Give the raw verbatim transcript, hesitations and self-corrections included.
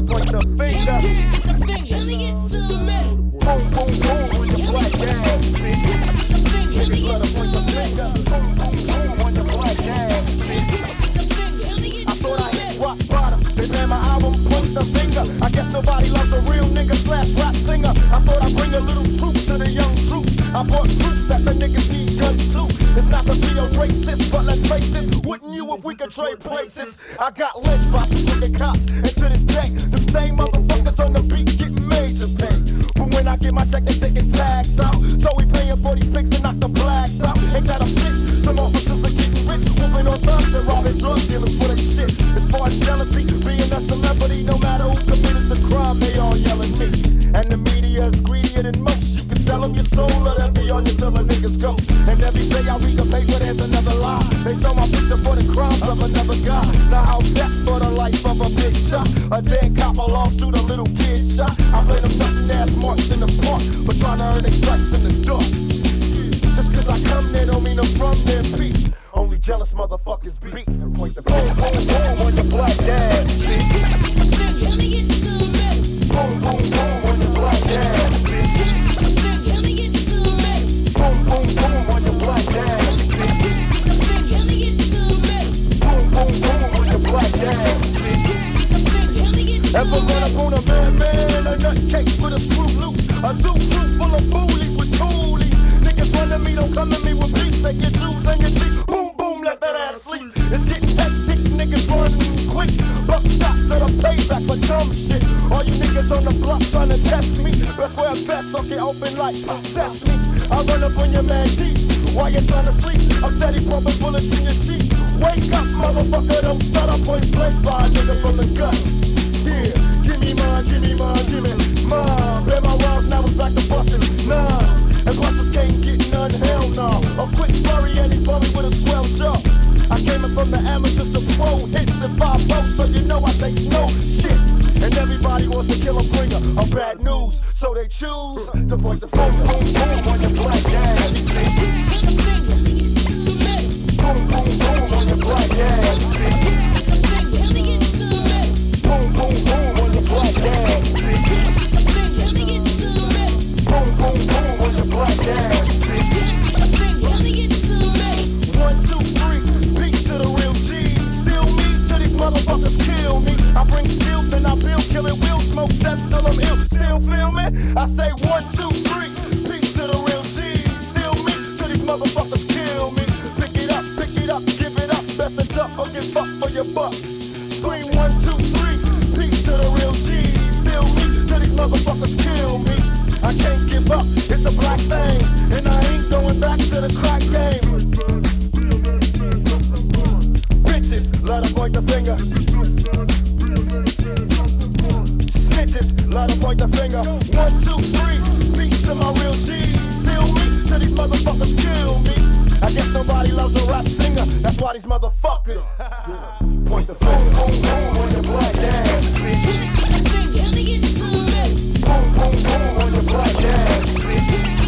love, point the finger. Boom, boom, boom on your black ass, bitch. Niggas love to point the finger. Boom, boom, boom on your black ass, bitch. I thought I hit rock bottom. They ran my album, point the finger. I guess nobody loves a real nigga slash rap singer. I thought I'd bring a little truth to the young troops. I brought proof that the niggas need guns too. It's not to be a racist, but let's face this. Wouldn't you if we could trade places? I got lynched by two wicked cops, and to this day, them same motherfuckers on the beat getting major pay. But when I get my check, they taking tags out. So we paying for these pigs to knock the blacks out. Ain't got a bitch, some officers are getting rich, whooping on thugs and robbing drug dealers for their shit. As far as jealousy, being a celebrity, no matter who committed the crime, they all yelling me. And the media is greedier than most. You can sell them your soul, or they'll be on you till the niggas go. And every day I read the paper, there's another lie. They show my picture for the crimes of another guy. Now how's that for the life of a big shot? A dead cop, a lawsuit, a little kid shot. I blame them nothing ass marks in the park, but trying to earn their stripes in the dark. Just cause I come there don't mean I'm from there, Pete. Only jealous motherfuckers beat. And point the boom, boom, boom on your black ass, bitch. Boom, boom, boom on your black ass, bitch. Boom, boom, boom on your black ass, bitch. Boom, boom, boom on your black ass, bitch. Ever run up on a man, man, a nutcase with a screw loose, a zoo crew full of bullies with toolies. Niggas run to me, don't come to me with beats. Take your jewels and your teeth, boom, boom, let that ass sleep. It's getting hectic, niggas run quick. Buck shots at a payback for dumb shit. All you niggas on the block trying to test me. Best wear a vest, so get open like sesame. I run up on your man deep while you're trying to sleep. I'm steady pumping bullets in your sheets. Wake up, motherfucker, don't start up point blank by a nigga from the gut. Yeah, give me mine, give me mine, give me mine. Bear my rhymes, now it's back to bustin' nines. And busters can't get none, hell no. A quick flurry and he's bummy with a swell jaw. I came in from the amateurs to pro hits and five votes, so you know I take no shit. And everybody wants to kill a bringer of bad news, so they choose to point the finger. Boom, boom on your black ass, bitch. Boom, boom, boom on your black ass, bitch. Boom, boom, boom on your black ass, bitch. Boom, boom, boom on your black ass, bitch. One, two, three, peace to the real G's. Still me till these motherfuckers kill me. I bring skills and I build killing will smoke sets till I'm ill. Still feel me? I say one, two, three, peace to the real G's. Still me till these motherfuckers kill me. Pick it up, pick it up, give it up. Best to duck or get fucked for your bucks. Scream one, two, three, peace to the real G's. Still me till these motherfuckers kill me. I can't give up, it's a black thing, and I ain't going back to the crack game. Bitches, let her point the finger. Snitches, let her point the finger. One, two, three, peace to my real G's. Still me till these motherfuckers kill me. I guess nobody loves a rap singer, that's why these motherfuckers point the finger. Boom, boom, boom on your black ass, bitch. Boom, boom, boom on your black ass, bitch.